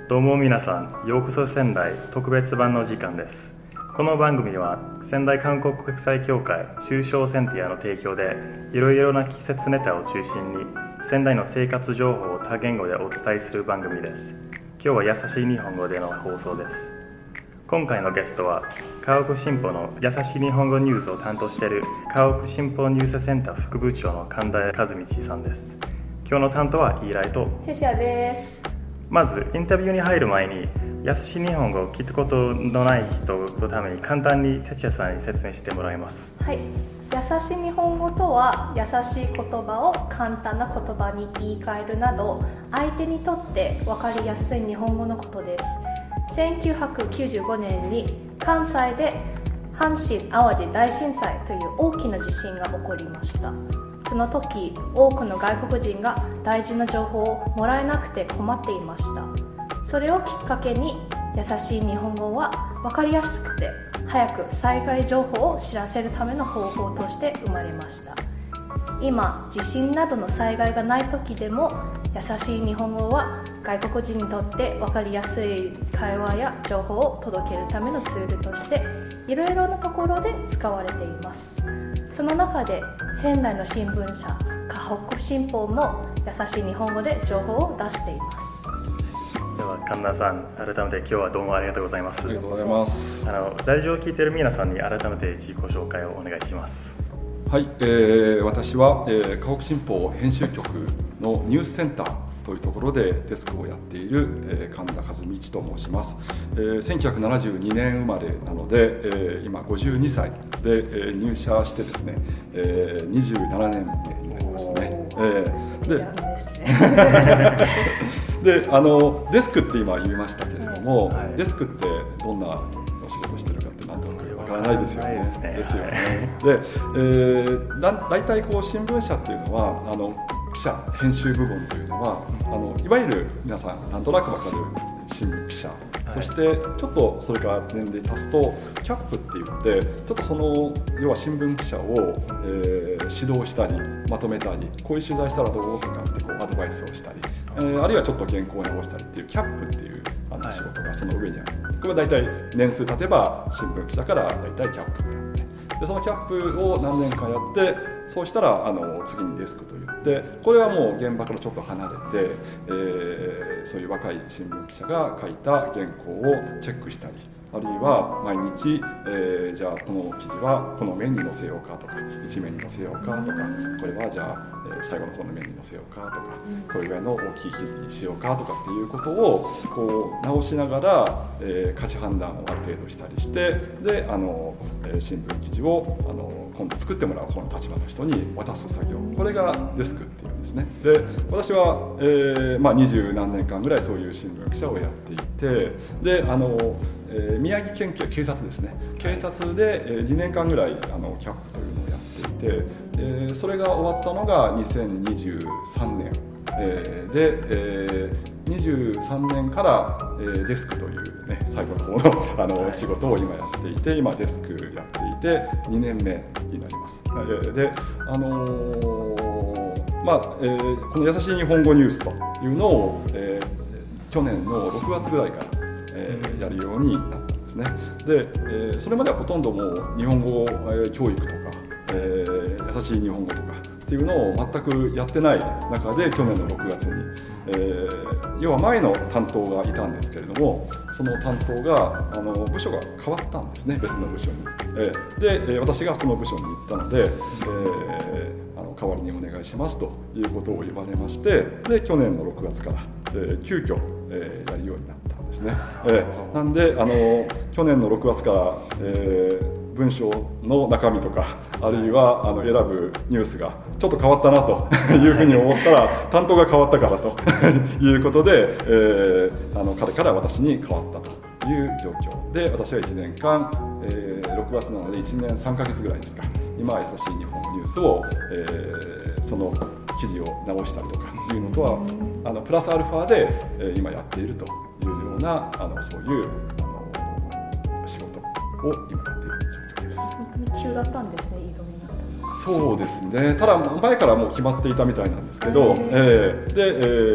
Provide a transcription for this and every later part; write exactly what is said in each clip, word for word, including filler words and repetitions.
どうも皆さん、ようこそ仙台特別版の時間です。この番組は仙台韓国国際協会中小センティアの提供でいろいろな季節ネタを中心に仙台の生活情報を多言語でお伝えする番組です。今日は優しい日本語での放送です。今回のゲストは河北新報の優しい日本語ニュースを担当している河北新報ニュースセンター副部長の神田和道さんです。今日の担当はイーライとテシアです。 まずインタビューに入る前に優しい日本語を聞いたことのない人のために簡単にテシアさんに説明してもらいます。 はい、優しい日本語とは優しい言葉を簡単な言葉に言い換えるなど相手にとって分かりやすい日本語のことです。せんきゅうひゃくきゅうじゅうごねんに関西で阪神・淡路大震災という大きな地震が起こりました。その時多くの外国人が大事な情報をもらえなくて困っていました。それをきっかけに優しい日本語は分かりやすくて早く災害情報を知らせるための方法として生まれました。今地震などの災害がない時でも優しい日本語は外国人にとって分かりやすい会話や情報を届けるためのツールとしていろいろなところで使われています。その中で仙台の新聞社河北新報も優しい日本語で情報を出しています。 では神田さん、改めて今日はどうもありがとうございます。 ありがとうございます。 あのラジオを聞いている皆さんに改めて自己紹介をお願いします。 はい、えー、私は、えー、河北新報編集局のニュースセンターというところでデスクをやっている、えー、神田和道と申します。えー、せんきゅうひゃくななじゅうにねん生まれなので、えー、今ごじゅうにさいで、えー、入社してですね、えー、にじゅうななねんめになりますね。えー、でですねであのデスクって今言いましたけれども、 はい、 デスクってどんなお仕事してるかってなんとなくわからないですよね。 ですね。 ですよね。で、えー、だ大体こう新聞社っていうのはあの記者編集部門というのはあのいわゆる皆さんなんとなくわかる新聞記者、はい、そしてちょっとそれから年齢足すとキャップって言ってちょっとその要は新聞記者を、えー、指導したりまとめたりこういう取材したらどうとかってこうアドバイスをしたり、えー、あるいはちょっと原稿を直したりっていうキャップっていうあの仕事がその上にある、はい、これは大体年数経てば新聞記者から大体キャップになってでそのキャップを何年間やってそうしたらあの次にデスクといってこれはもう現場からちょっと離れて、えー、そういう若い新聞記者が書いた原稿をチェックしたりあるいは毎日、えー、じゃあこの記事はこの面に載せようかとか一面に載せようかとかこれはじゃあ、えー、最後のこの面に載せようかとかこれぐらいの大きい記事にしようかとかっていうことをこう直しながら、えー、価値判断をある程度したりしてであの、えー、新聞記事をあの今度作ってもらう方の立場の人に渡す作業これがデスクっていうんですね。で私は、えーまあ、二十何年間ぐらいそういう新聞記者をやっていてであのえー、宮城県警警察ですね警察で、えー、にねんかんぐらいあのキャップというのをやっていて、えー、それが終わったのがにせんにじゅうさんねん、えー、で、えー、にじゅうさんねんから、えー、デスクという、ね、最後の方の、あの仕事を今やっていて今デスクやっていてにねんめになります。で、あのーまあえー、この優しい日本語ニュースというのを、えー、去年のろくがつぐらいからえー、やるようになったんですね。で、えー、それまではほとんどもう日本語、えー、教育とか、えー、優しい日本語とかっていうのを全くやってない中で去年のろくがつに、えー、要は前の担当がいたんですけれどもその担当があの部署が変わったんですね別の部署に、えー、で私がその部署に行ったので、えー、あの代わりにお願いしますということを言われましてで去年のろくがつから、えー、急遽、えー、やるようになったですね。えー、なんであの去年のろくがつから、えー、文章の中身とかあるいはあの選ぶニュースがちょっと変わったなというふうに思ったら担当が変わったからということで、えー、あの彼から私に変わったという状況で私はいちねんかん、えー、ろくがつなのでいちねんさんかげつぐらいですか今は優しい日本のニュースを、えー、その記事を直したりとかいうのとはあのプラスアルファで、えー、今やっているというようなあのそういうあの仕事を今やっている状況です。 本当に急だったんですね、移動になったの。 そうですね。ただ前からもう決まっていたみたいなんですけど、えー、で、えー、移っ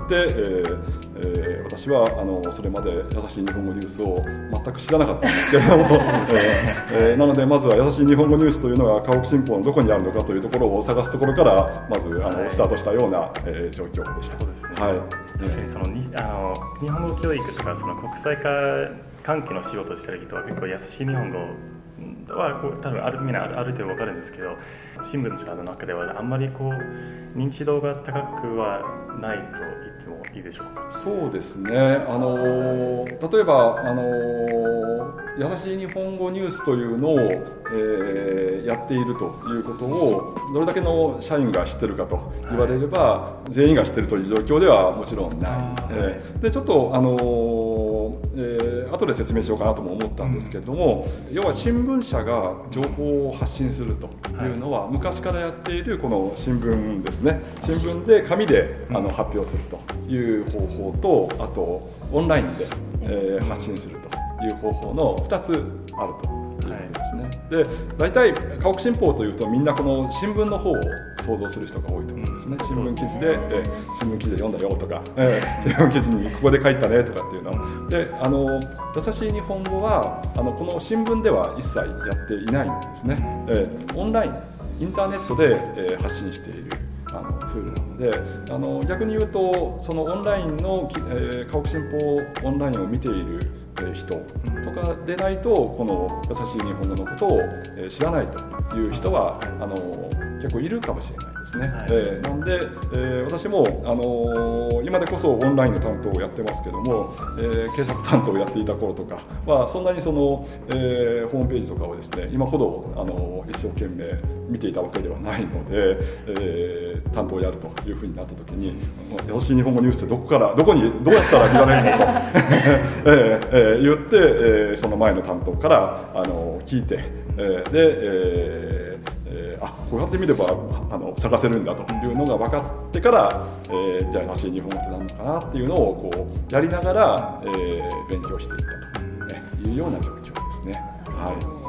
って、えーえー、私はあのそれまで優しい日本語ニュースを全く知らなかったんですけれども、えーえー、なのでまずは優しい日本語ニュースというのが河北新報のどこにあるのかというところを探すところからまずあの、はい、スタートしたような、えー、状況でした。 そうですね、 はい、 確かにそのにあの日本語教育とかその国際化関係の仕事をしてる人は結構優しい日本語はこう多分あるみんなある、ある程度分かるんですけど、新聞社の中ではあんまりこう認知度が高くはないと言ってもいいでしょうか。 そうですね、あの例えばあの優しい日本語ニュースというのを、えー、やっているということをどれだけの社員が知ってるかと言われれば、はい、全員が知ってるという状況ではもちろんない、えー、でちょっとあの、えー、後で説明しようかなとも思ったんですけれども、うん、要は新聞社が情報を発信するというのは、はい、昔からやっているこの新聞ですね、新聞で紙であの発表するという方法と、あとオンラインで、えー、発信するという方法のふたつあるということですね、はい、で大体河北新報というとみんなこの新聞の方を想像する人が多いと思うんですね、うん、新聞記事で、えー、新聞記事で読んだよとか、えー、新聞記事にここで書いたねとかっていうので、あの優しい日本語はあのこの新聞では一切やっていないんですね、えー、オンラインインターネットで、えー、発信しているあのツールなので、あの逆に言うとそのオンラインの、えー、河北新報オンラインを見ている人とかでないとこの優しい日本語のことを知らないという人はあの結構いるかもしれないですね、はい、えー、なんで、えー、私も、あのー、今でこそオンラインの担当をやってますけども、えー、警察担当をやっていた頃とかはそんなにその、えー、ホームページとかをですね今ほど、あのー、一生懸命見ていたわけではないので、えー、担当をやるというふうになった時に優しい日本語ニュースってどこからどこにどうやったら見られるのと、えーえー、言って、えー、その前の担当から、あのー、聞いて、えー、で、えーえー、あこうやって見ればあの探せるんだというのが分かってから、えー、じゃあ優しい日本語って何のかなっていうのをこうやりながら、えー、勉強していったというような状況ですね。はい、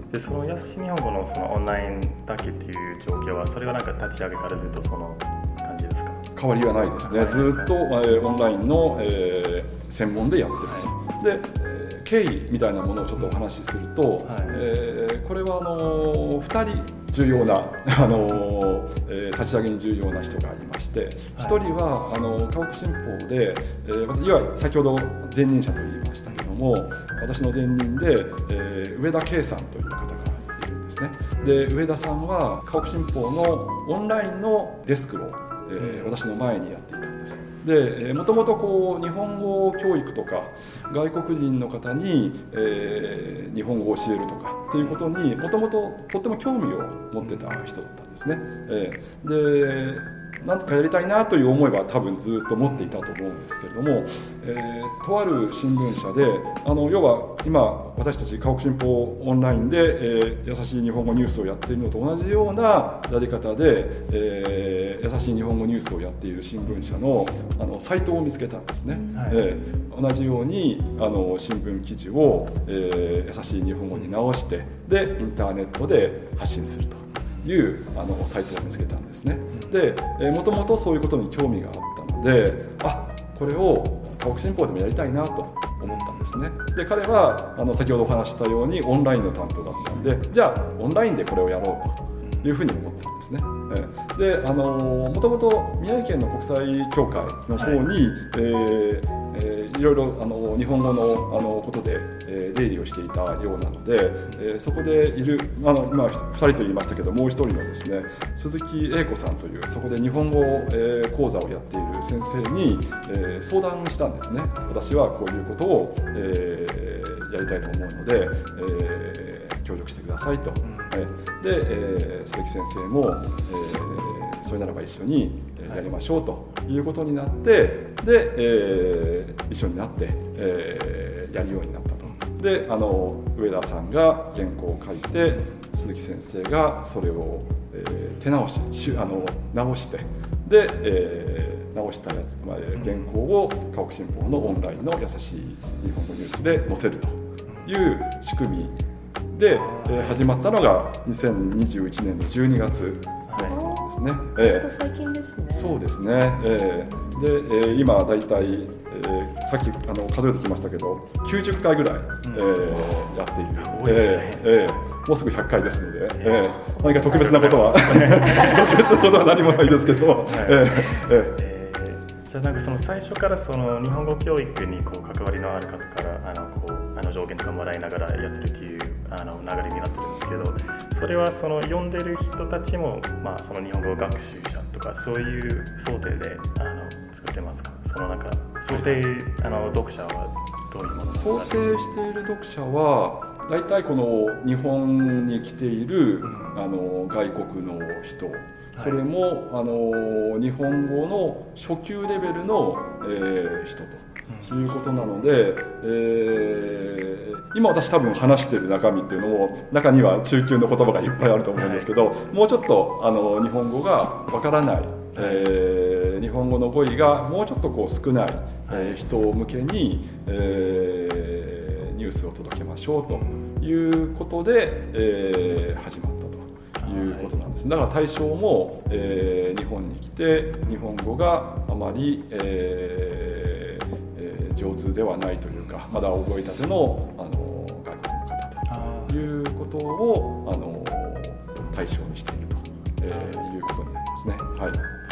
でその優しい日本語 の, そのオンラインだけっていう状況はそれはなんか立ち上げからずっとその感じですか？ 変わりはないですね。ずっと、えー、オンラインの、えー、専門でやってる、はい、で経緯みたいなものをちょっとお話しすると、はい、えー、これはあのふたり重要な、あのえー、立ち上げに重要な人がいまして、はい、ひとりはあの河北新報で、えー、いわゆる先ほど前任者と言いましたけども、私の前任で、えー、上田圭さんという方がいるんですね。で上田さんは河北新報のオンラインのデスクを、えー、私の前にやっていたんです。でもともとこう日本語教育とか外国人の方に、えー、日本語を教えるとかっていうことにもともととっても興味を持ってた人だったんですね。えー、でなんとかやりたいなという思いは多分ずっと持っていたと思うんですけれども、えー、とある新聞社であの要は今私たち河北新報オンラインで、えー、優しい日本語ニュースをやっているのと同じようなやり方で、えー、優しい日本語ニュースをやっている新聞社の、あのサイトを見つけたんですね、はい、えー、同じようにあの新聞記事を、えー、優しい日本語に直してでインターネットで発信するというあのサイトを見つけたんですね。で、えー、もともとそういうことに興味があったので、あ、これを河北新報でもやりたいなと思ったんですね。で、彼はあの先ほどお話したようにオンラインの担当だったんで、じゃあオンラインでこれをやろうというふうに思ったんですね。えー、で、あのもともと宮城県の国際協会の方に、はい、えーえー、いろいろあの日本語 の, あのことで、えー、出入りをしていたようなので、えー、そこでいるあの今ふたりと言いましたけどもうひとりのですね鈴木英子さんというそこで日本語、えー、講座をやっている先生に、えー、相談したんですね。私はこういうことを、えー、やりたいと思うので、えー、協力してくださいと、えー、で、えー、鈴木先生も、えー、それならば一緒にやりましょうということになってで、えー、一緒になって、えー、やるようになったと。であの上田さんが原稿を書いて鈴木先生がそれを、えー、手直しあの直してで、えー、直したやつ、まあ、原稿を河北新報のオンラインの優しい日本語ニュースで載せるという仕組みで、えー、始まったのがにせんにじゅういちねんのじゅうにがつだったんですですね。えー、最近ですね。 そうですね。えー、で、えー、今だいたい、えー、さっきあの数えてきましたけどきゅうじゅっかいぐらい、うん、えー、やっている。 多いですね。 えーえー、もうすぐひゃっかいですので、えー、何か特別なことは特別なことは何もないですけど、はい、えーえーじゃあなんかその最初からその日本語教育にこう関わりのある方からあのこうあの上限とかもらいながらやってるというあの流れになってるんですけど、それはその読んでる人たちも、まあ、その日本語学習者とかそういう想定であの作ってますか？そのなんか想定、はい、あの読者はどういうものですか？ 想定している読者は大体この日本に来ている、うん、あの外国の人、それも、はい、あの日本語の初級レベルの、えー、人ということなので、えー、今私多分話している中身っていうのも中には中級の言葉がいっぱいあると思うんですけど、はい、もうちょっとあの日本語がわからない、えー、日本語の語彙がもうちょっとこう少ない、えー、人向けに、えー、ニュースを届けましょうということで、えー、始まったということなんです。だから対象も、えー、日本に来て日本語があまり、えーえー、上手ではないというかまだ覚えたての、あの外国の方ということをあの対象にしていると、えー、いうことになりますね。はい。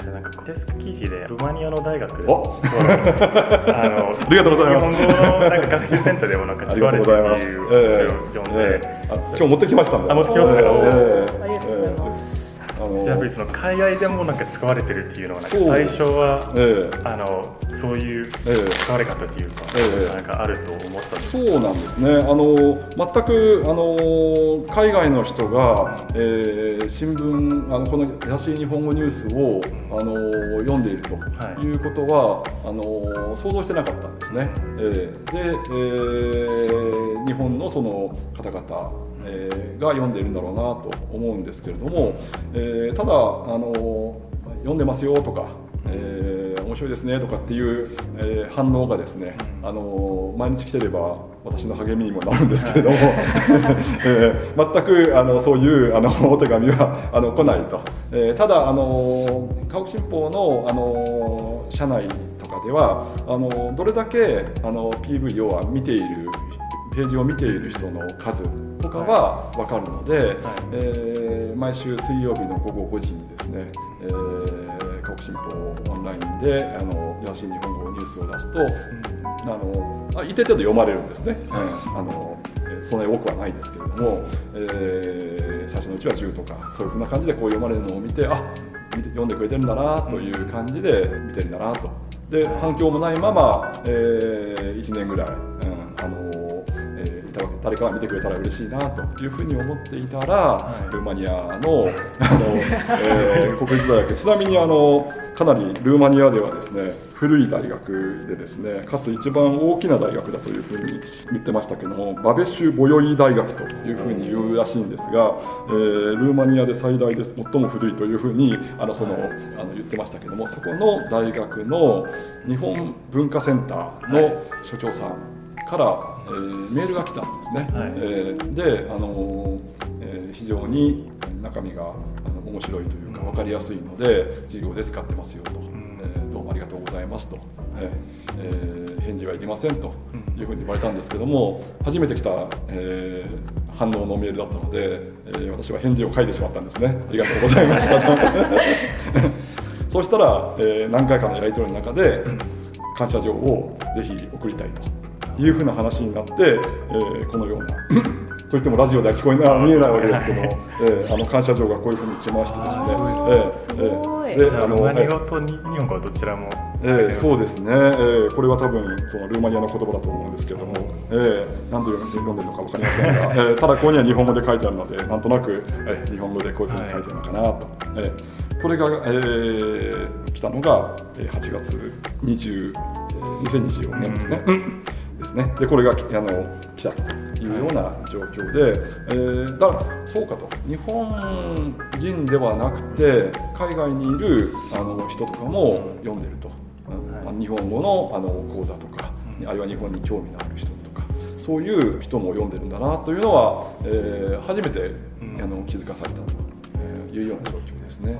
なんかデスク記事でルーマニアの大学あのありがとうございます。 日本語のなんか学習センターでもなんか使われているっていう話を読んで、 えー、今日持ってきましたんで。 あ、持ってきましたか。えー、ありがとうございます。 あのやっぱりその海外でもなんか使われてるっていうのはなんか最初は、えー、あのそういう使われ方っていうか、えー、なんかあると思ったんですけど。 そうなんですね。あの全くあの海外の人が、えー、新聞あのこの優しい日本語ニュースをあの読んでいるということは、はい、あの想像してなかったんですね。えー、で、えー、日本のその方々えー、が読んでいるんだろうなと思うんですけれども、えー、ただあの読んでますよとか、えー、面白いですねとかっていう、えー、反応がですね、あの毎日来てれば私の励みにもなるんですけれども、えー、全くあのそういうあのお手紙はあの来ないと、えー、ただあの河北新報のあの社内とかではあのどれだけあの ピーブイ 要は見ているページを見ている人の数とかは分かるので、はいはいえー、毎週水曜日の午後ごじにですね、えー、河北新報オンラインであの優しい日本語ニュースを出すと、うん、あのあ一定程度読まれるんですね、はいうん、あのそんなに多くはないですけれども、えー、最初のうちはじゅうとかそういうふうな感じでこう読まれるのを見てあ読んでくれてるんだなという感じで見てるんだなとで反響もないまま、えー、いちねんぐらい、うん、あの誰かが見てくれたら嬉しいなというふうに思っていたら、はい、ルーマニアの、あの、えー、国立大学ちなみにあのかなりルーマニアではですね古い大学でですねかつ一番大きな大学だというふうに言ってましたけどもバベシュボヨイ大学というふうに言うらしいんですが、えー、ルーマニアで最大です最も古いというふうにあのその、はい、あの言ってましたけどもそこの大学の日本文化センターの所長さんから、えー、メールが来たんですね、はいえー、で、あのーえー、非常に中身があの面白いというか分かりやすいので授業で使ってますよと、うんえー、どうもありがとうございますと、えーえー、返事はいりませんというふうに言われたんですけども初めて来た、えー、反応のメールだったので、えー、私は返事を書いてしまったんですねありがとうございましたとそうしたら、えー、何回かのやり取りの中で感謝状をぜひ送りたいというふうな話になって、えー、このようなといってもラジオでは聞こえない見えないわけですけども、えー、あの感謝状がこういうふうに来ましてですね、 すごい。 で、あのルーマニアと日本語はどちらも、 えー、そうですね、えー。これは多分そのルーマニアの言葉だと思うんですけども、えー、何度読んでるのか分かりませんが、えー、ただここには日本語で書いてあるので、なんとなく、えー、日本語でこういうふうに書いてるのかなと。はいえー、これが、えー、来たのがはちがつにじゅう、にせんにじゅうよねんですね。うんですね、でこれがあの来たというような状況で、はいえー、だからそうかと日本人ではなくて海外にいるあの人とかも読んでると、はい、日本語のあの講座とか、うん、あるいは日本に興味のある人とかそういう人も読んでるんだなというのは、えー、初めて、うん、あの気づかされたというような状況ですね。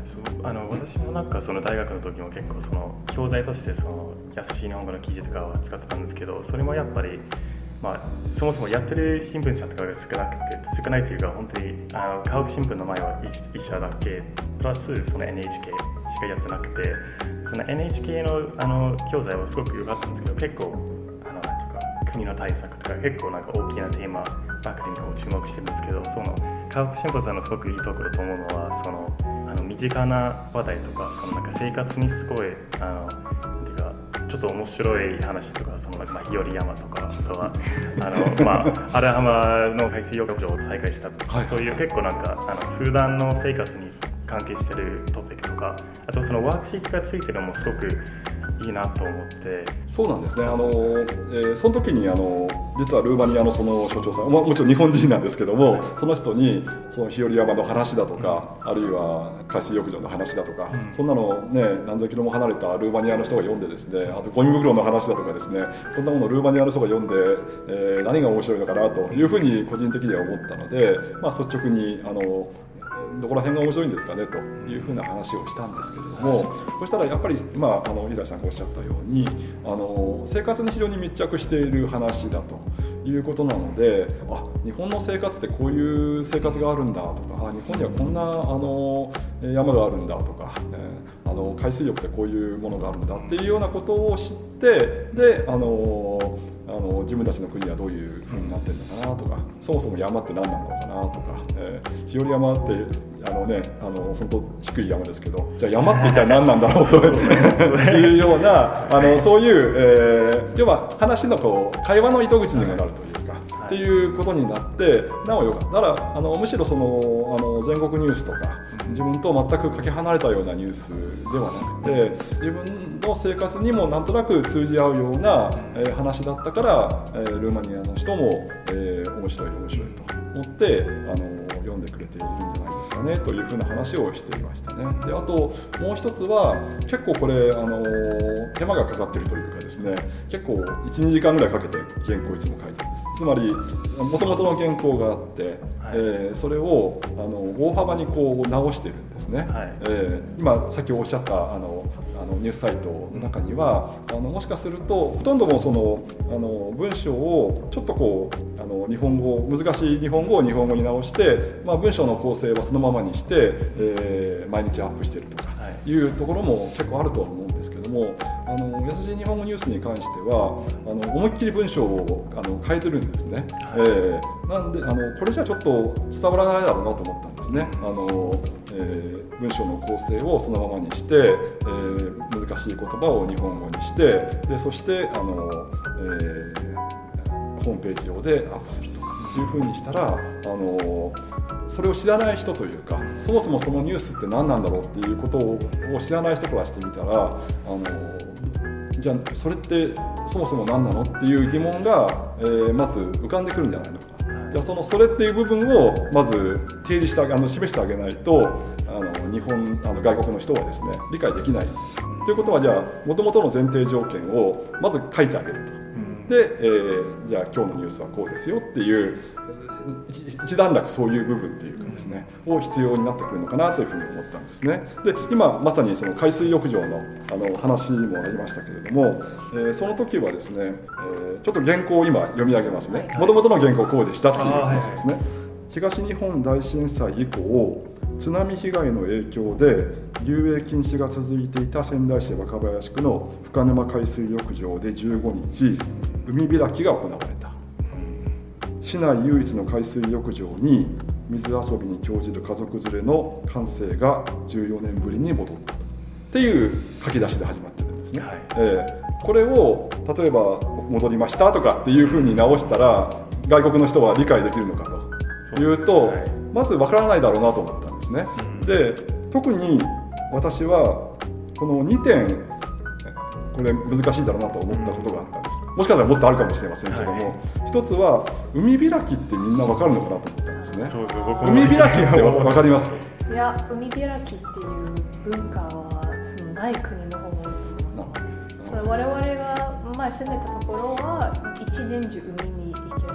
そうあの私もなんかその大学の時も結構その教材としてその優しい日本語の記事とかは使ってたんですけど、それもやっぱり、まあ、そもそもやってる新聞社とかが少なくて少ないというか、本当にあの河北新聞の前は一社だけプラスその エヌエイチケー しかやってなくて、その エヌエイチケー の, あの教材はすごく良かったんですけど、結構あのなんていうか国の対策とか結構なんか大きなテーマばかりにこう注目してるんですけど、その河北新報さんのすごくいいところと思うのは、そのあの身近な話題とか、そのなんか生活にすごいあのなんていうかちょっと面白い話とか、そのなんかまあ日和山とか、あとはあのまあ荒浜の海水浴場を再開したとか、はい、そういう結構なんかあの普段の生活に関係してるトピックとか、あとそのワークシートがついてるのもすごくいいなと思って。 そうなんですね。あの、えー、その時にあの実はルーマニアのその所長さん、まあ、もちろん日本人なんですけども、はい、その人にその日和山の話だとか、うん、あるいは海水浴場の話だとか、うん、そんなのね何千キロも離れたルーマニアの人が読んでですね、あとゴミ袋の話だとかですね、こんなものをルーマニアの人が読んで、えー、何が面白いのかなというふうに個人的には思ったので、まあ、率直にあのどこら辺が面白いんですかねというふうな話をしたんですけれども、そしたらやっぱり、まあ、あの井崎さんがおっしゃったように、あの生活に非常に密着している話だということなので、あ、日本の生活ってこういう生活があるんだとか、あ、日本にはこんなあの山があるんだとか、えー、あの海水浴ってこういうものがあるんだっていうようなことを知って、であのあの自分たちの国はどういう風になってるのかなとか、そもそも山って何なのかなとか、えー、日和山ってあのね、あの本当低い山ですけど、じゃあ山って一体何なんだろうというようなあのそういう、えー、要は話のこう会話の糸口にもなるというか、はい、っていうことになってなおよかった。だからあのむしろそのあの全国ニュースとか自分と全くかけ離れたようなニュースではなくて、自分の生活にもなんとなく通じ合うような、えー、話だったから、えー、ルーマニアの人も、えー、面白い面白いと思ってあの読んでくれているんじゃないですかねというふうな話をしていましたね。で、あともう一つは結構これあの手間がかかっているというかですね、結構 いちにじかんぐらいかけて原稿いつも書いてるんです。つまり元々の原稿があって、はい、えー、それをあの大幅にこう直してるんですね、はい、えー、今さっきおっしゃったあのあのニュースサイトの中にはあのもしかするとほとんどもそのあの文章をちょっとこうあの日本語難しい日本語を日本語に直して、まあ、文章の構成はそのままにして、えー、毎日アップしてるとかいうところも結構あるとは思うんですけども、あの優しい日本語ニュースに関してはあの思いっきり文章をあの変えてるんですね、はい、えー、なんであのこれじゃちょっと伝わらないだろうなと思ったんですね。あの、えー、文章の構成をそのままにして、えー、難しい言葉を日本語にして、でそしてあの、えー、ホームページ上でアップするというふうにしたら、あのそれを知らない人というか、そもそもそのニュースって何なんだろうっていうことを知らない人からしてみたら、あのじゃあそれってそもそも何なのっていう疑問が、えー、まず浮かんでくるんじゃないのか。じゃあそのそれっていう部分をまず提示してあの示してあげないと、あの日本あの外国の人はですね理解できないということは、じゃあ元々の前提条件をまず書いてあげると。で、えー、じゃあ今日のニュースはこうですよっていう一段落そういう部分っていうかですねを必要になってくるのかなというふうに思ったんですね。で、今まさにその海水浴場のあの話もありましたけれども、えー、その時はですね、えー、ちょっと原稿を今読み上げますね。元々の原稿こうでしたっていう話ですね。東日本大震災以降、津波被害の影響で遊泳禁止が続いていた仙台市若林区の深沼海水浴場でじゅうごにち海開きが行われた。市内唯一の海水浴場に水遊びに興じる家族連れの歓声がじゅうよねんぶりに戻ったっていう書き出しで始まってるんですね、はい、えー、これを例えば戻りましたとかっていうふうに直したら外国の人は理解できるのかというと、はい、まず分からないだろうなと思ったんですね、うん、で特に私はこのにてんこれ難しいだろうなと思ったことがあったんです。もしかしたらもっとあるかもしれませんけども、はい、一つは海開きってみんな分かるのかなと思ったんですね。そうそう、僕も海開きって分かります？いや、海開きっていう文化はそのない国の方が多いと思います。我々が前住んでたところは一年中海に行けるので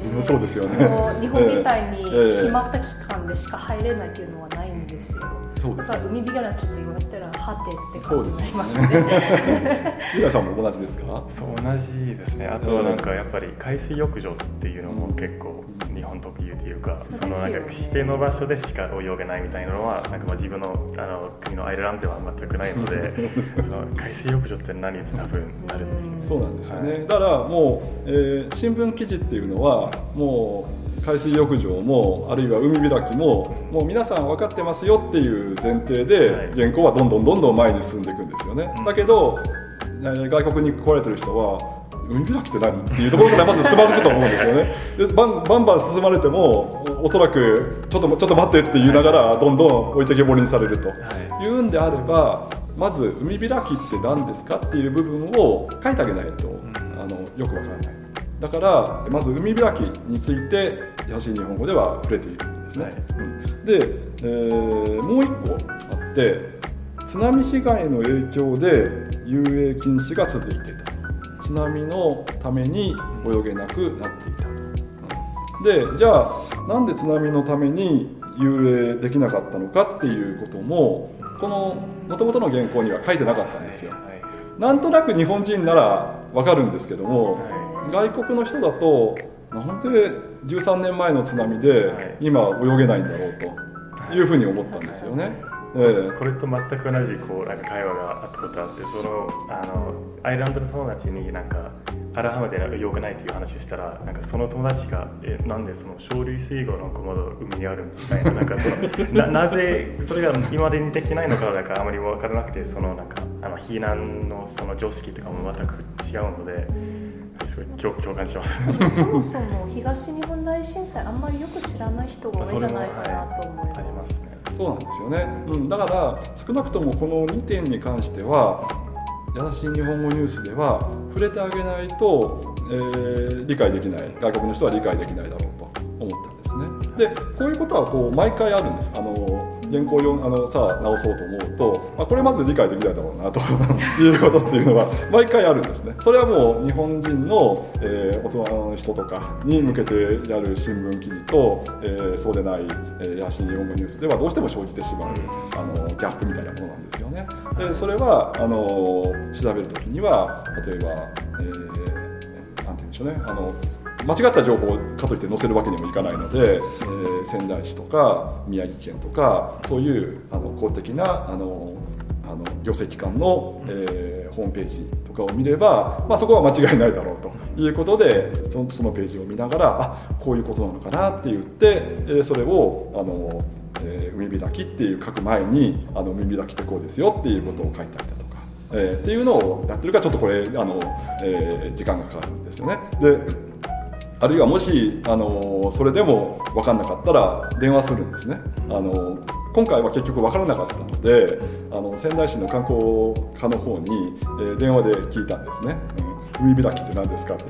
うん、そうですよね。 そう日本みたいに決まった期間でしか入れないっていうのはないんですよ。 そうですね、 だから海開きって言われたらはてって感じになりますね。 ゆらさんも同じですか？ そう同じですね。あとはなんかやっぱり海水浴場っていうのも結構日本特有というか、 うん、 そのなんか指定の場所でしか泳げないみたいなのはなんかまあ自分のあの国のアイルランドでは全くないのでその海水浴場って何って多分なるんですね。 そうなんですよね、はい、だからもう、えー、新聞記事っていうのはもう海水浴場もあるいは海開きももう皆さん分かってますよっていう前提で原稿はどんどんどんどん前に進んでいくんですよね、うん、だけど、えー、外国に来られてる人は海開きって何っていうところからまずつまずくと思うんですよね。でバンバンバン進まれてもおそらくちょっとちょっと待ってって言いながらどんどん置いてけぼりにされると、はい、いうんであればまず海開きって何ですかっていう部分を書いてあげないと、うん、あのよくわからない。だからまず海開きについて優しい日本語では触れているんですね、はい、うん、で、えー、もう一個あって津波被害の影響で遊泳禁止が続いていた。津波のために泳げなくなっていたと、うん、でじゃあなんで津波のために遊泳できなかったのかっていうこともこの元々の原稿には書いてなかったんですよ。なんとなく日本人ならわかるんですけども、外国の人だとなんでじゅうさんねんまえの津波で今泳げないんだろうというふうに思ったんですよね。えー、 これと全く同じこうなんか会話があったことあって、そのあのアイルランドの友達になんかアラハマで泳げないという話をしたら、なんかその友達がえなんでその小類水郷の子まだ海にあるみたいな、なんかその な, なぜそれが今までにできないのかなんかあまり分からなくて、そのなんかあの避難のその常識とかも全く違うので。すごい 共, 共感しますそもそも東日本大震災あんまりよく知らない人が多いんじゃないかなと思います。 そうなんですよね、うん、だから少なくともこのにてんに関しては優しい日本語ニュースでは触れてあげないと、えー、理解できない、外国の人は理解できないだろうと思ったんですね。でこういうことはこう毎回あるんです。あの原稿をあのさあ直そうと思うと、まあ、これまず理解できないだろうなということっていうのが毎回あるんですね。それはもう日本人の、えー、大人の人とかに向けてやる新聞記事と、えー、そうでない、えー、やし日本語ニュースではどうしても生じてしまうあのギャップみたいなものなんですよね。でそれはあの調べるときには例えば、えー、なんて言うんでしょうね、あの間違った情報かといって載せるわけにもいかないので、えー、仙台市とか宮城県とかそういうあの公的なあのあの行政機関の、えー、ホームページとかを見れば、まあ、そこは間違いないだろうということで そ, そのページを見ながらあこういうことなのかなって言って、えー、それをあの、えー、海開きっていう書く前にあの海開きってこうですよっていうことを書いたりだとか、えー、っていうのをやってるからちょっとこれあの、えー、時間がかかるんですよね。であるいはもしあのそれでも分からなかったら電話するんですね。あの今回は結局分からなかったのであの仙台市の観光課の方に、えー、電話で聞いたんですね、うん、海開きって何ですかって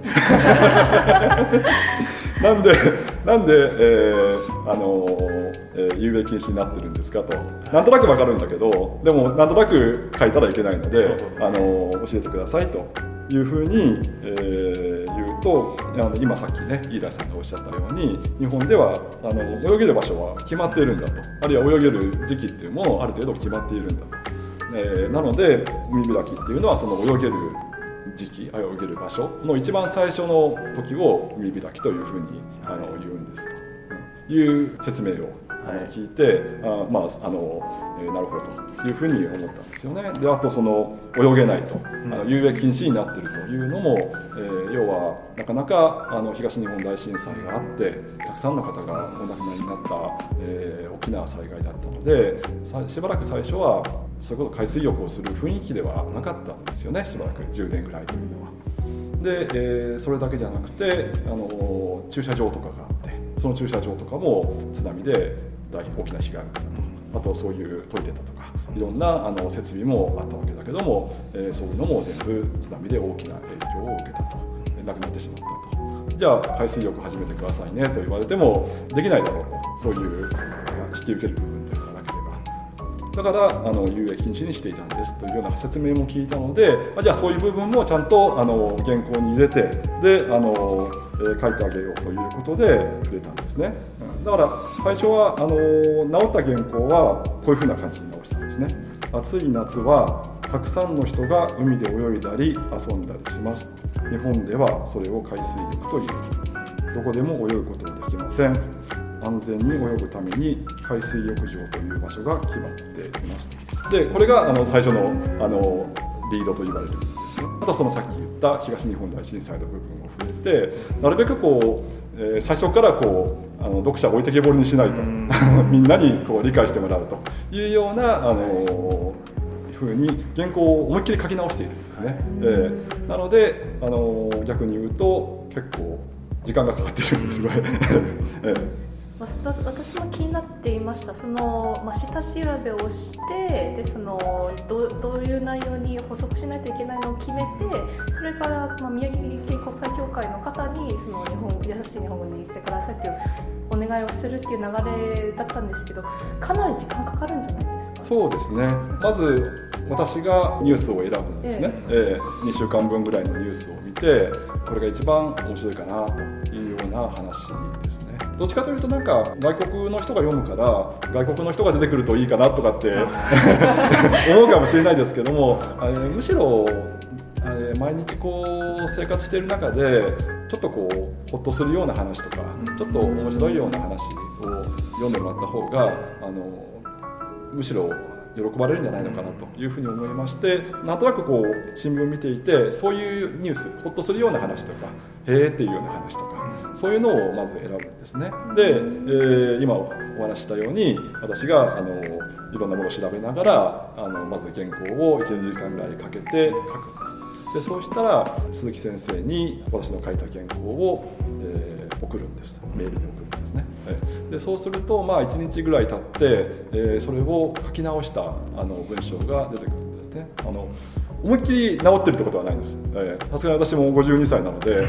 なんでなんで、えーあのえー、遊泳禁止になってるんですかとなんとなく分かるんだけどでもなんとなく書いたらいけないのであの教えてくださいというふうに、えー、言うとあの今さっきね飯田さんがおっしゃったように日本ではあの泳げる場所は決まっているんだとあるいは泳げる時期っていうのもある程度決まっているんだと、えー、なので海開きっていうのはその泳げる時期あるいは泳げる場所の一番最初の時を海開きというふうにあの言うんですという説明をあの聞いて、あまああのえー、なるほどというふうに思ったんですよね。であとその泳げないと、うん、あの遊泳禁止になっているというのも、えー、要はなかなかあの東日本大震災があってたくさんの方がお亡くなりになった、えー、大きな災害だったのでしばらく最初はそういうこと海水浴をする雰囲気ではなかったんですよね。しばらくじゅうねんぐらいというのは。で、えー、それだけじゃなくてあの駐車場とかがあってその駐車場とかも津波で大きな被害を受けたと。あとそういうトイレだとかいろんなあの設備もあったわけだけども、えー、そういうのも全部津波で大きな影響を受けたと亡くなってしまったと。じゃあ海水浴始めてくださいねと言われてもできないだろうとそういう引き受ける部分というのがなければだからあの遊泳禁止にしていたんですというような説明も聞いたのでじゃあそういう部分もちゃんとあの原稿に入れてであのえー、書いてあげようということでくれたんですね。だから最初はあの直った原稿はこういうふうな感じに直したんですね。暑い夏はたくさんの人が海で泳いだり遊んだりします。日本ではそれを海水浴という。どこでも泳ぐことはできません。安全に泳ぐために海水浴場という場所が決まっています。でこれがあの最初のあのリードと言われるんですね。あとそのさっき言った東日本大震災の部分を触れて、なるべくこう、えー、最初からこうあの読者を置いてけぼりにしないとみんなにこう理解してもらうというようなあのふうに原稿を思いっきり書き直しているんですね。えー、なのであの逆に言うと結構時間がかかっているんですごい。えー私も気になっていました。その、まあ、下調べをしてでその ど, どういう内容に補足しないといけないのを決めて、それから、まあ、宮城県国際協会の方にその日本優しい日本語にしてくださいというお願いをするっていう流れだったんですけど、かなり時間かかるんじゃないですか。 そうですね。まず私がニュースを選ぶんですね。えええー、にしゅうかんぶんぐらいのニュースを見て、これが一番面白いかなというような話ですね。どっちかというとなんか外国の人が読むから外国の人が出てくるといいかなとかって思うかもしれないですけども、むしろ毎日こう生活している中でちょっとこうホッとするような話とかちょっと面白いような話を読んでもらった方があのむしろ喜ばれるんじゃないのかなというふうに思いまして、なんとなくこう新聞見ていてそういうニュースホッとするような話とかへーっていうような話とかそういうのをまず選ぶんですね。で、えー、今お話ししたように私があのいろんなものを調べながらあのまず原稿をいち、にじかんぐらいかけて書くんです。でそうしたら鈴木先生に私の書いた原稿を、えー、送るんです。メールに送るんですね。でそうすると、まあ、いちにちぐらい経って、えー、それを書き直したあの文章が出てくるんですね。あの思いっきり直ってるってことはないんです。さすがに私もごじゅうにさいなので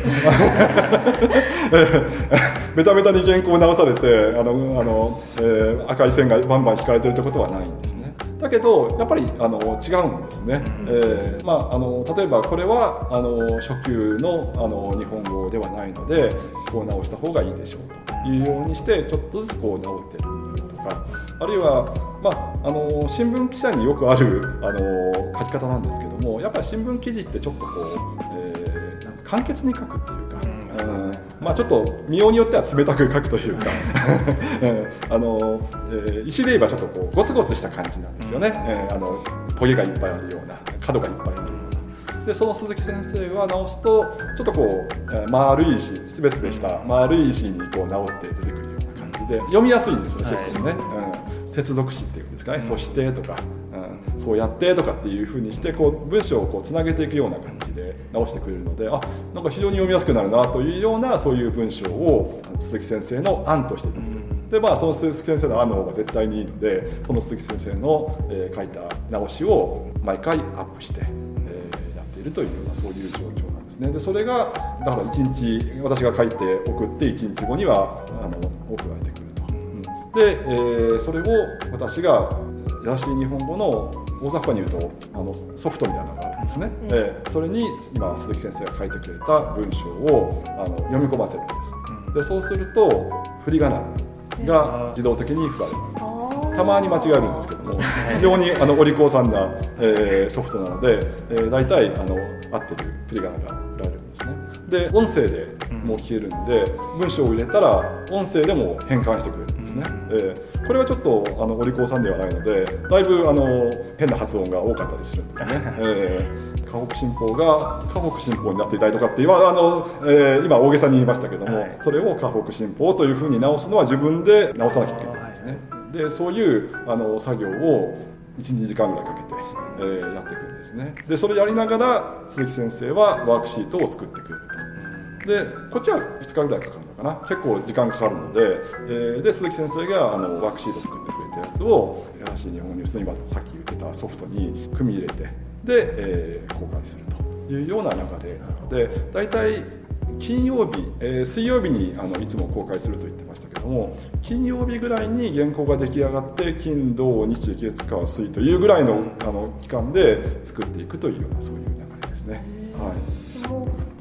ベタベタに原稿を直されてあのあの、えー、赤い線がバンバン引かれてるってことはないんですね。だけどやっぱりあの違うんですね。えーまあ、あの例えばこれはあの初級 の, あの日本語ではないのでこう直した方がいいでしょうというようにしてちょっとずつこう直ってるとか、あるいは、まあ、あの新聞記者によくあるあの書き方なんですけども、やっぱり新聞記事ってちょっとこう、えー、なんか簡潔に書くっていうか、うんまあ、ちょっと見ようによっては冷たく書くというかあの、えー、石で言えばちょっとこうゴツゴツした感じなんですよね。えー、あのトゲがいっぱいあるような角がいっぱいあるような。でその鈴木先生は直すとちょっとこう、えー、丸い石すべすべした丸い石にこう直って出てくるような感じで読みやすいんですよ、はい、結構ね、うん、接続詞っていうんですかね、うん、そしてとか、うん、そうやってとかっていう風にしてこう文章をこうつなげていくような感じで直してくれるので、あ、なんか非常に読みやすくなるなというようなそういう文章を鈴木先生の案として出てくる。でまあ、その鈴木先生の案の方が絶対にいいのでその鈴木先生の、えー、書いた直しを毎回アップして、えー、やっているというようなそういう状況なんですね。でそれがだからいちにち私が書いて送っていちにちごにはあの送られてくると、うん、で、えー、それを私が優しい日本語の大雑把に言うとあのソフトみたいなのがあるんですね、うんえー、それに今鈴木先生が書いてくれた文章をあの読み込ませるんです、うん、でそうすると振り仮名が自動的に振られる。たまに間違えるんですけども非常にあのお利口さんな、えー、ソフトなので、えー、大体あの合ってる振り仮名が振られるんですね。で音声でも聞けるんで、うん、文章を入れたら音声でも変換してくれるんですね、うんえー、これはちょっとあのお利口さんではないのでだいぶあの変な発音が多かったりするんですね、えー河北新報が河北新報になっていたりとかって今あの、えー、今大げさに言いましたけども、はい、それを河北新報というふうに直すのは自分で直さなきゃいけないんですね。でそういうあの作業をいち、にじかんぐらいかけて、えー、やっていくんですね。でそれやりながら鈴木先生はワークシートを作ってくれると。でこっちはふつかぐらいかかるのかな、結構時間かかるので、えー、で鈴木先生があのワークシート作ってくれたやつを優しい日本ニュースの今さっき言ってたソフトに組み入れてで、えー、公開するというような流れなので、だいたい金曜日、えー、水曜日にあのいつも公開すると言ってましたけども、金曜日ぐらいに原稿が出来上がって金土日月火水というぐらいの、あの期間で作っていくというようなそういう流れですね。 はい、もうほぼ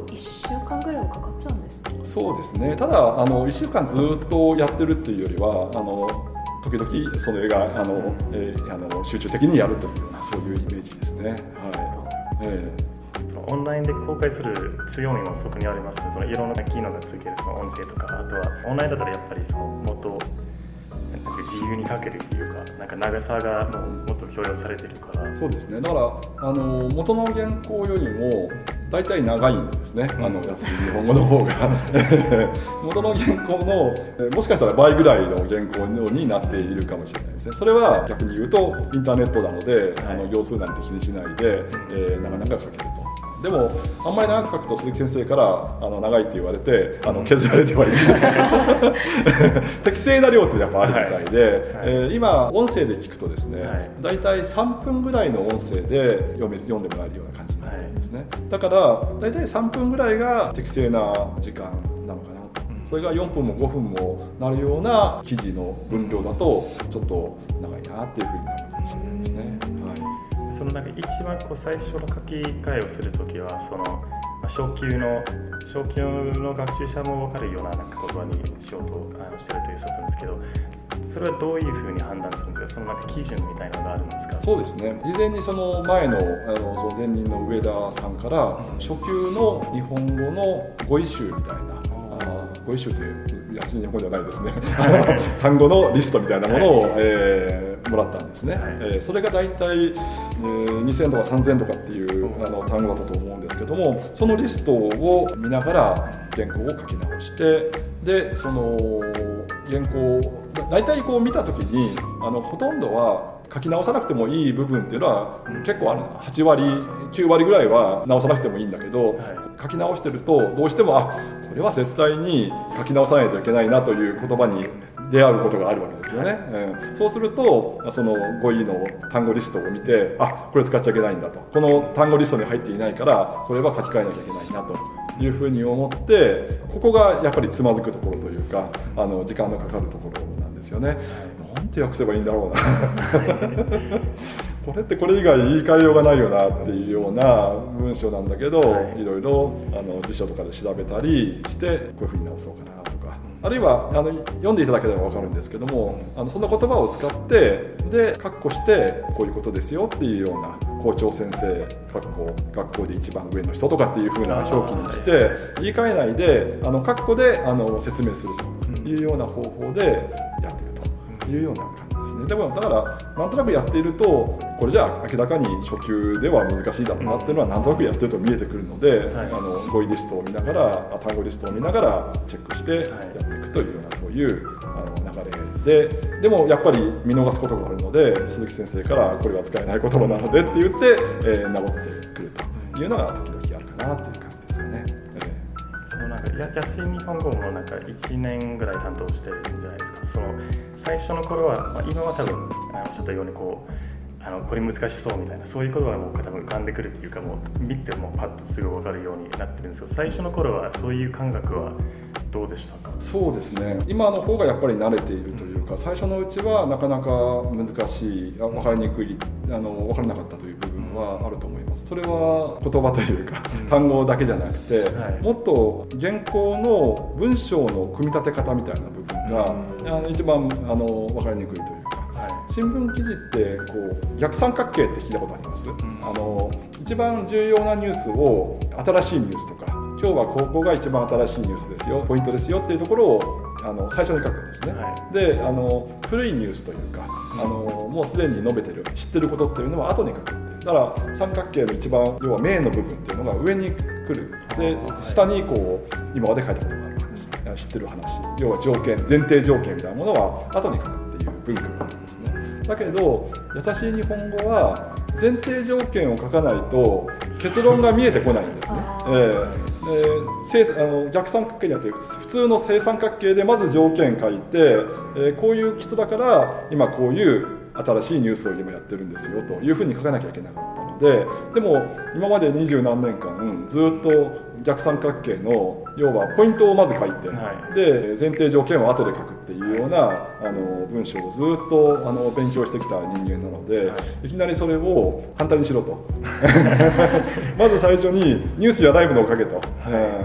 いっしゅうかんぐらいはかかっちゃうんです。 そうですね。ただあのいっしゅうかんずっとやってるっていうよりはあの時々その映画あの、えー、あの集中的にやるというようなそういうイメージですね。はい。えーオンラインで公開する強みもそこにありますけど、そのいろんな機能がついているその音声とか、あとはオンラインだったらやっぱりそのもっとなんか自由に書けるっていうか、なんか長さがもうもっと許容されてるから。 そうですね。だからあの元の原稿よりもだいたい長いんですね、うん、あのやつ日本語の方が元の原稿のもしかしたら倍ぐらいの原稿になっているかもしれないですね。それは逆に言うとインターネットなので、はい、あの行数なんて気にしないで、うんえー、長々書けると。でもあんまり長く書くと鈴木先生からあの長いって言われてあの削られてはいるんですけど適正な量ってやっぱあるみたいで、はいえー、今音声で聞くとですね、はい、だいたいさんぷんぐらいの音声で読め読んでもらえるような感じになるんですね、はい、だからだいたいさんぷんぐらいが適正な時間なのかなと、うん、それがよんぷんもごふんもなるような記事の分量だとちょっと長いなっていうふうになるかもしれないですね、はいそのなんか一番こう最初の書き換えをするときはその、まあ、初級の初級の学習者も分かるようななんか言葉にしようとあのしてるというそうなんですけど、それはどういうふうに判断するんですか。そのなんか基準みたいなのがあるんですか。 そうですね。事前にその前のあのその前任の上田さんから初級の日本語の語彙集みたいな、あ語彙集といういや日本語ではないですね単語のリストみたいなものを、はいえーもらったんですね、はいえー、それがだいたい、えー、にせんとかさんぜんとかっていうあの単語だったと思うんですけども、そのリストを見ながら原稿を書き直して、でその原稿をだいたいこう見たときにあのほとんどは書き直さなくてもいい部分っていうのは結構ある、はちわりきゅうわりぐらいは直さなくてもいいんだけど、はい、書き直してるとどうしてもあこれは絶対に書き直さないといけないなという言葉に出会うことがあるわけですよね、うん、そうするとその語彙の単語リストを見てあこれ使っちゃいけないんだと、この単語リストに入っていないからこれは書き換えなきゃいけないなというふうに思って、ここがやっぱりつまずくところというかあの時間のかかるところなんですよね。なんて訳せばいいんだろうなこれってこれ以外言い換えようがないよなっていうような文章なんだけど、はい、いろいろあの辞書とかで調べたりしてこういうふうに直そうかなとか、あるいはあの読んでいただければ分かるんですけども、あのその言葉を使ってで括弧してこういうことですよっていうような校長先生括弧学校で一番上の人とかっていうふうな表記にして言い換えないであの括弧であの説明するというような方法でやっているというような感じですね。でもだからなんとなくやっているとこれじゃあ明らかに初級では難しいだろうなっていうのはなんとなくやってると見えてくるので、はい、あの語彙リストを見ながら単語リストを見ながらチェックしてやっていくというようなそういうあの流れで、でもやっぱり見逃すことがあるので鈴木先生からこれは使えない言葉なのでって言って、えー、直ってくるというのが時々あるかなっていう感じですよね。 そのなんか安い日本語もなんかいちねんぐらい担当してるんじゃないですか。その最初の頃は、まあ、今は多分あのおっしゃったようにこうあのこれ難しそうみたいなそういう言葉がもう多分浮かんでくるっていうかもう見てもパッとすぐ分かるようになってるんですけど、最初の頃はそういう感覚はどうでしたか。 そうですね、今の方がやっぱり慣れているというか、最初のうちはなかなか難しい、分かりにくい、あの分からなかったという部分はあると思います。それは言葉というか単語だけじゃなくて、はい、もっと原稿の文章の組み立て方みたいな部分が、あの一番あの分かりにくいというか、新聞記事ってこう逆三角形って聞いたことあります、うん、あの一番重要なニュースを新しいニュースとか今日はここが一番新しいニュースですよポイントですよっていうところをあの最初に書くんですね、はい、であの古いニュースというかあのもうすでに述べてる知ってることっていうのは後に書くっていう、だから三角形の一番要はメインの部分っていうのが上に来るで下にこう今まで書いたことがある話、知ってる話、要は条件前提条件みたいなものは後に書くっていう文化があるんですね。だけど優しい日本語は前提条件を書かないと結論が見えてこないんですね。えー、であの逆三角形にあって普通の正三角形でまず条件書いて、えー、こういう人だから今こういう新しいニュースを今やってるんですよというふうに書かなきゃいけなかったので、でも今まで二十何年間ずっと逆三角形の要はポイントをまず書いて、はい、で前提条件を後で書くっていうようなあの文章をずっとあの勉強してきた人間なので、はい、いきなりそれを反対にしろとまず最初にニュースやライブのを書けと、はい、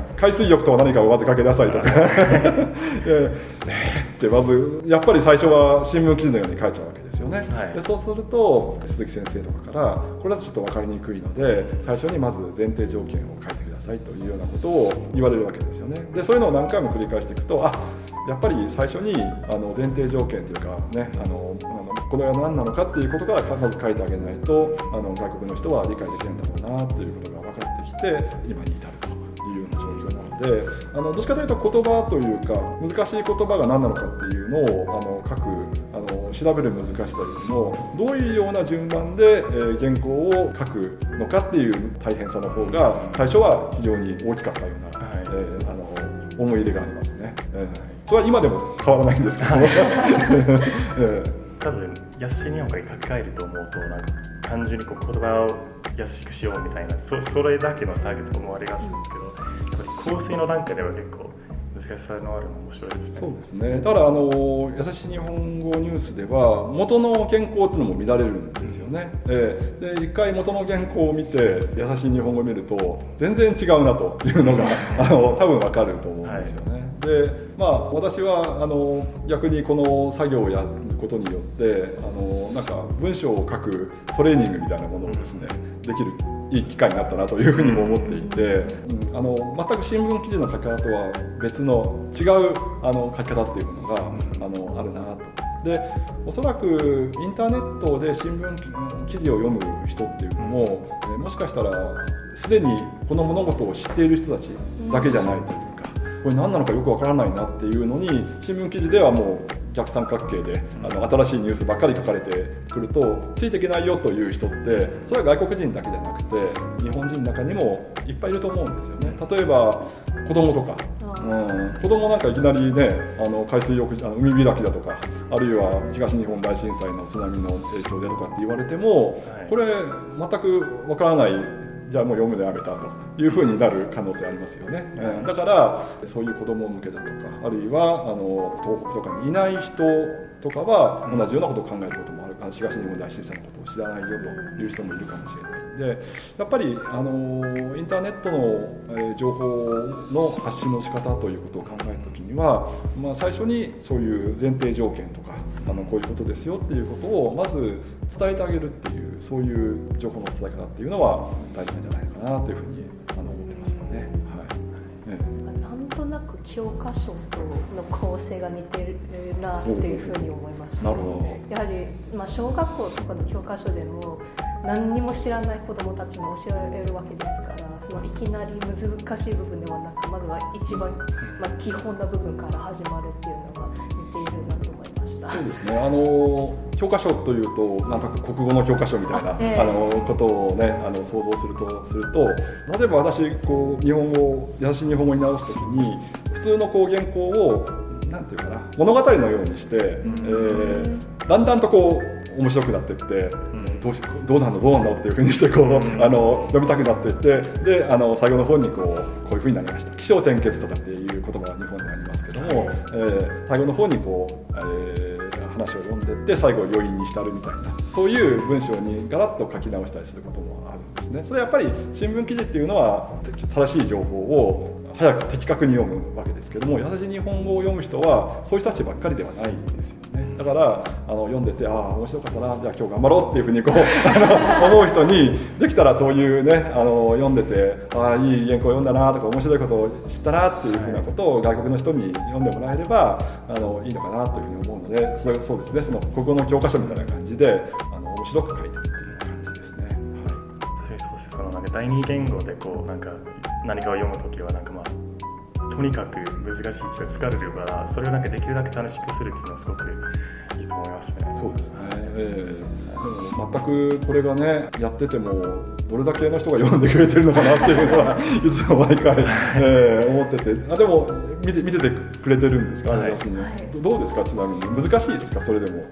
海水浴とは何かをまず書けなさいとか、はいえー、ってまずやっぱり最初は新聞記事のように書いちゃうわけですよね、はい、でそうすると鈴木先生とかからこれだとちょっと分かりにくいので最初にまず前提条件を書いてくださいというようなことを言われるわけですよね。でそういうのを何回も繰り返していくと、あやっぱり最初にあの前提条件というかね、あのあのこれは何なのかっていうことからまず書いてあげないとあの外国の人は理解できないんだろうなっていうことが分かってきて今に至るというような状況なので、あのどっちかというと言葉というか難しい言葉が何なのかっていうのをあの書くあの調べる難しさよりもどういうような順番で、えー、原稿を書くのかっていう大変さの方が最初は非常に大きかったような、はいえー、あの思い入れがありますね、えー、それは今でも変わらないんですけど、えー、 多分優しい日本語に書き換えると思うとなんか単純にこう言葉を優しくしようみたいな そ, それだけの作業と思われがちなんですけど、やっぱり構成の段階では結構難しさのあるの面白いですね。 そうですね。だからあの優しい日本語ニュースでは元の原稿っていうのも乱れるんですよね、えー、で一回元の原稿を見て優しい日本語を見ると全然違うなというのがあの多分分かると思うんですよね、はい、でまあ私はあの逆にこの作業をやることによってあのなんか文章を書くトレーニングみたいなものをですねできるいい機会になったなというふうにも思っていて、うん、あの全く新聞記事の書き方とは別の違うあの書き方っていうものがあのあるなと。でおそらくインターネットで新聞記事を読む人っていうのも、えもしかしたらすでにこの物事を知っている人たちだけじゃないというか、これ何なのかよくわからないなっていうのに新聞記事ではもう逆三角形であの新しいニュースばっかり書かれてくるとついていけないよという人ってそれは外国人だけじゃなくて日本人の中にもいっぱいいると思うんですよね。例えば子供とか、うん、子供なんかいきなりねあの海水浴あの海開きだとかあるいは東日本大震災の津波の影響でとかって言われても、はい、これ全くわからないじゃあもう読むのやめたというふうになる可能性ありますよね、うん、だからそういう子ども向けだとかあるいはあの東北とかにいない人とかは同じようなことを考えることもある、東日本大震災のことを知らないよという人もいるかもしれないで、やっぱりあのインターネットの、えー、情報の発信の仕方ということを考えるときには、まあ、最初にそういう前提条件とかあのこういうことですよっていうことをまず伝えてあげるっていうそういう情報の伝え方っていうのは大事なんじゃないかなというふうにあの思ってますよね。はいね、 なんとなく教科書との構成が似てるなっていうふうに思いました。なるほど。やはり、まあ、小学校とかの教科書でも何にも知らない子どもたちに教えるわけですから、そのいきなり難しい部分ではなくまずは一番、まあ、基本な部分から始まるっていうのが似ているなと思いました。 そうですね。あの教科書というとなんとなく国語の教科書みたいなあ、えー、あのことをねあの想像するとすると例えば私こう日本語を優しい日本語に直すときに普通のこう原稿をなんていうかな物語のようにして、えー、だんだんとこう面白くなっていって、うん、どうしどうなんだどうなんだっていうふうにしてこう、うん、あの読みたくなっていってであの最後の方にこうこういうふうになりました起承転結とかっていう言葉が日本でありますけども、はい、えー、最後の方にこう、えー、話を読んでいって最後余韻に浸るみたいなそういう文章にガラッと書き直したりすることもあるんですね。それはやっぱり新聞記事っていうのは正しい情報を早く的確に読むわけですけども優しい日本語を読む人はそういう人たちばっかりではないんですよね。だからあの読んでてああ面白かったなじゃあ今日頑張ろうっていうふうにこうあの思う人にできたらそういうねあの読んでてああいい原稿読んだなとか面白いことを知ったなっていうふうなことを外国の人に読んでもらえればあのいいのかなというふうに思うのでそれそうですねその国語の教科書みたいな感じであの面白く書いてるっていう感じですね。はい、 確かにそうですね。そのなんか第二言語でこうなんか何かを読むときはなんかまあとにかく難しいっていうか疲れるからそれをなんかできるだけ楽しくするっていうのはすごくいいと思いますね。 そうですね、えー、でも全くこれがねやっててもどれだけの人が読んでくれてるのかなっていうのはいつも毎回、えー、思っててあでも見て見ててくれてるんですか、はい、どうですかちなみに難しいですかそれでも。 い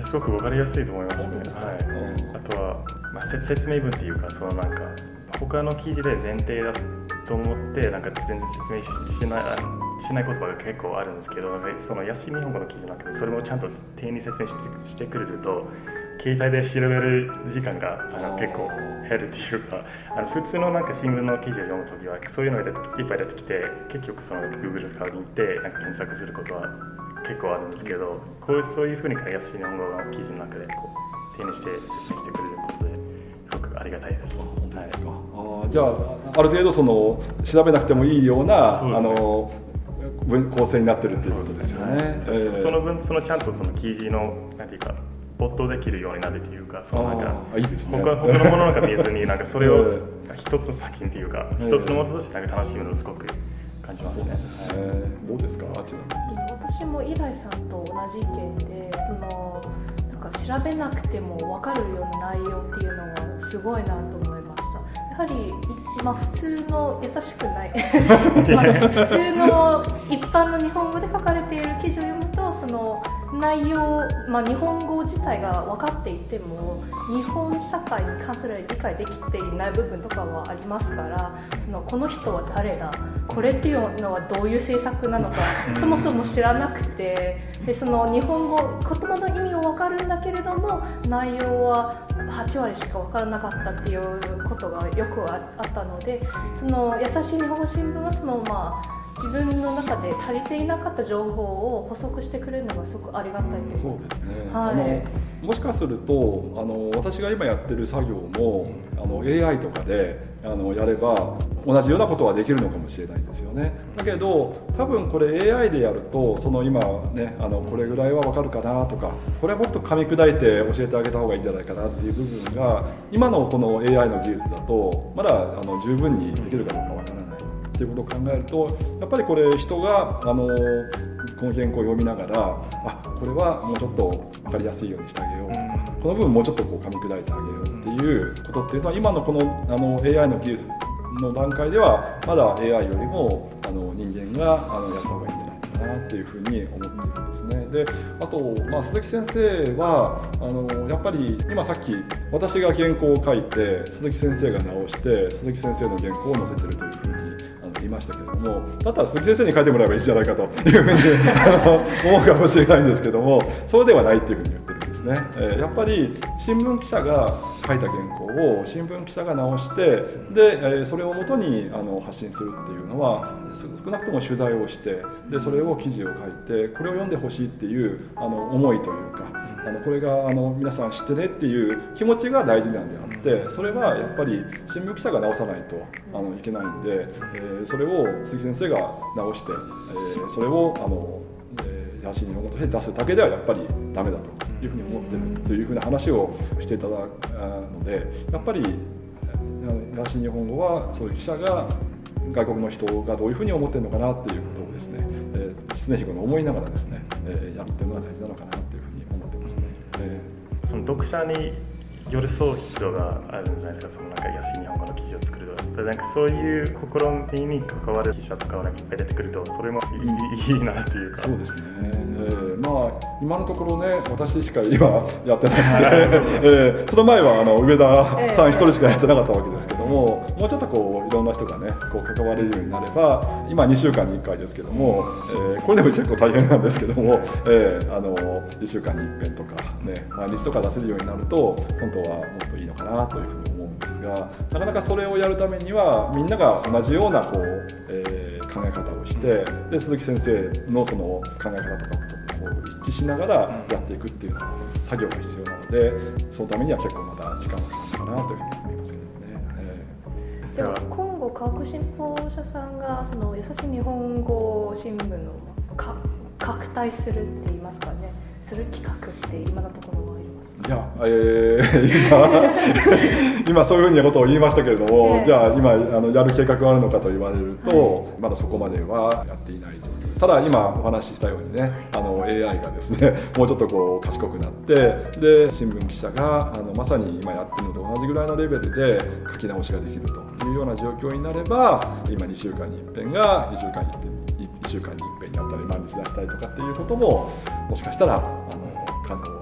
すごく分かりやすいと思いますね。 本当ですか？ はい、 うん、 あとは、まあ、説明文っていうか、そのなんか他の記事で前提だと思ってなんか全然説明 し, し, ないしない言葉が結構あるんですけど、その安い日本語の記事の中でそれもちゃんと丁寧に説明 し, してくれると、携帯で調べる時間があの結構減るっていうか、あの普通のなんか新聞の記事を読むときはそういうのがいっぱい出てきて、結局その Google とかに行ってなんか検索することは結構あるんですけど、こういうそういうふうに安い日本語の記事の中でこう丁寧にして説明してくれることですごくありがたいです。 本当ですか？はい、あじゃあある程度その調べなくてもいいような、ね、あの構成になってるっていうことですよね。はい、えー、 その分そのちゃんとその記事のなんていうか没頭できるようになるというか、そのなんかいいですね、 他, 他のものなんか見ずになんかそれを一つの作品というか、えー、一つのものとしてなんか楽しむのをすごく感じますね。 そうですね。どうですか？あちなみに。 私もイライさんと同じ意見で、そのなんか調べなくても分かるような内容っていうのはすごいなと思いました。やはり、まあ、普通の優しくないまあ普通の一般の日本語で書かれている記事を読むと、その内容、まあ、日本語自体が分かっていても日本社会に関する理解できていない部分とかはありますから、そのこの人は誰だ、これっていうのはどういう政策なのかそもそも知らなくて、でその日本語言葉の意味を分かるんだけれども内容ははち割しか分からなかったっていうことがよくあったので、その優しい日本語新聞がそのまあ自分の中で足りていなかった情報を補足してくれるのがすごくありがたいです。 そうですね、 はい、 あのもしかするとあの私が今やってる作業もあの エーアイ とかであのやれば同じようなことはできるのかもしれないんですよね。だけど多分これ エーアイ でやるとその今ねあのこれぐらいは分かるかなとか、これはもっと噛み砕いて教えてあげた方がいいんじゃないかなっていう部分が今のこの エーアイ の技術だとまだあの十分にできるかどうか分からないっていうことを考えると、やっぱりこれ人があのこの原稿を読みながら、あこれはもうちょっと分かりやすいようにしてあげようとか、この部分もうちょっとこう噛み砕いてあげようっていうことっていうのは今のこの、あの エーアイ の技術の段階ではまだ エーアイ よりもあの人間があのやった方がいいんじゃないかなっていうふうに思っているんですね。であと、まあ、鈴木先生はあのやっぱり今さっき私が原稿を書いて鈴木先生が直して鈴木先生の原稿を載せてるというふうに言いましたけれども、だったら鈴木先生に書いてもらえばいいんじゃないかというふうに思うかもしれないんですけども、そうではないっていうふうに言ってるんですね。えー、やっぱり新聞記者が書いた原稿を新聞記者が直してで、えー、それをもとにあの発信するっていうのは少なくとも取材をしてでそれを記事を書いてこれを読んでほしいっていうあの思いというか、あのこれがあの皆さん知ってねっていう気持ちが大事なんであって、それはやっぱり新聞記者が直さないとあのいけないんで、えー、それを鈴木先生が直して、えー、それをあの、えー、優しい日本語として出すだけではやっぱりダメだというふうに思ってるというふうな話をしていただくので、やっぱり優しい日本語はそういう記者が外国の人がどういうふうに思ってるのかなっていうことをですね、えー、常日頃思いながらですね、えー、やるっていうのが大事なのかなというふうに思ってますね。えー、その読者に寄り添う必要があるんじゃないですか。そのなんか優しい日本語の記事を作るとなんかそういう試みに関わる記者とかがいっぱい出てくるとそれもいい、いいなっていうか。 そうですね、えー、まあ今のところね私しか今やってないので、えー、その前はあの上田さん一人しかやってなかったわけですけども、もうちょっとこういろんな人がねこう関われるようになれば、今にしゅうかんにいっかいですけども、えー、これでも結構大変なんですけども、えー、あのいっしゅうかんにいっぺんとかね毎日とか出せるようになると本当はもっといいのかなというふうに思うんですが、なかなかそれをやるためにはみんなが同じようなこう、えー、考え方をしてで鈴木先生のその考え方とかとこう一致しながらやっていくっていうのは作業が必要なので、そのためには結構まだ時間がかかるかなというふうに思いますけどね。 えー、では今後科学新報社さんがその優しい日本語新聞のか拡大するって言いますかね、する企画って今のところはありますか？ いや、えー、今, 今そういうふうなことを言いましたけれども、えー、じゃあ今あのやる計画があるのかと言われると、はい、まだそこまではやっていない状況。ただ今お話ししたようにね、あの エーアイ がですねもうちょっとこう賢くなってで新聞記者があのまさに今やってるのと同じぐらいのレベルで書き直しができるというような状況になれば、今にしゅうかんにいっぺんがにしゅうかんにいっぺんいっしゅうかんにいっぺんになったり毎日出したりとかっていうことももしかしたらあの可能になるのか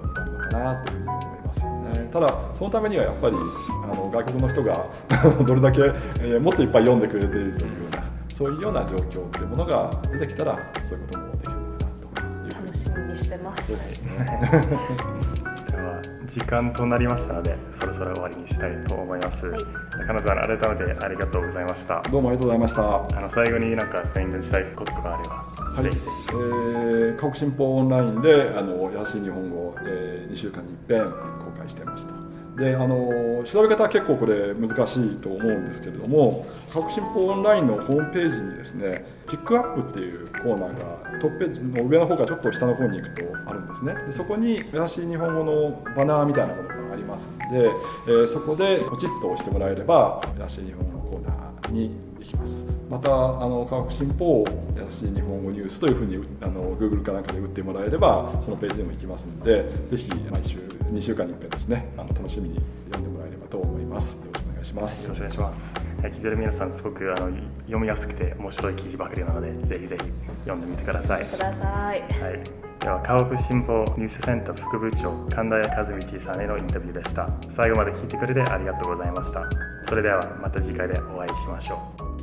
かなというふうに思いますよね。ただそのためにはやっぱりあの外国の人がどれだけ、えー、もっといっぱい読んでくれているというようなそういうような状況っていうものが出てきたらそういうこともできるのかなというふうに楽しみにしてます。 では時間となりましたのでそろそろ終わりにしたいと思います。はい、中野さん改めてありがとうございました。 どうもありがとうございました。 あの最後になんか宣伝したいこととかあれば、はい、ぜひぜひ。 えー、河北新報オンラインであの優しい日本語を、えー、にしゅうかんに一遍公開していますと。であの調べ方は結構これ難しいと思うんですけれども、河北新報オンラインのホームページにですねピックアップっていうコーナーがトップページの上の方からちょっと下の方に行くとあるんですね。でそこに優しい日本語のバナーみたいなものがありますので、えー、そこでポチッと押してもらえれば優しい日本語のコーナーに行きます。またあの河北新報優しい日本語ニュースというふうにあの Google かなんかで打ってもらえればそのページでも行きますので、ぜひ毎週にしゅうかんにいっぺんですねあの楽しみに読んでもらえればと思います。よろしくお願いします。 よろしくお願いします。聞いてる皆さんすごくあの読みやすくて面白い記事ばかりなのでぜひぜひ読んでみてください。 ください。 はい。では河北新報ニュースセンター副部長神田和道さんへのインタビューでした。最後まで聞いてくれてありがとうございました。それではまた次回でお会いしましょう。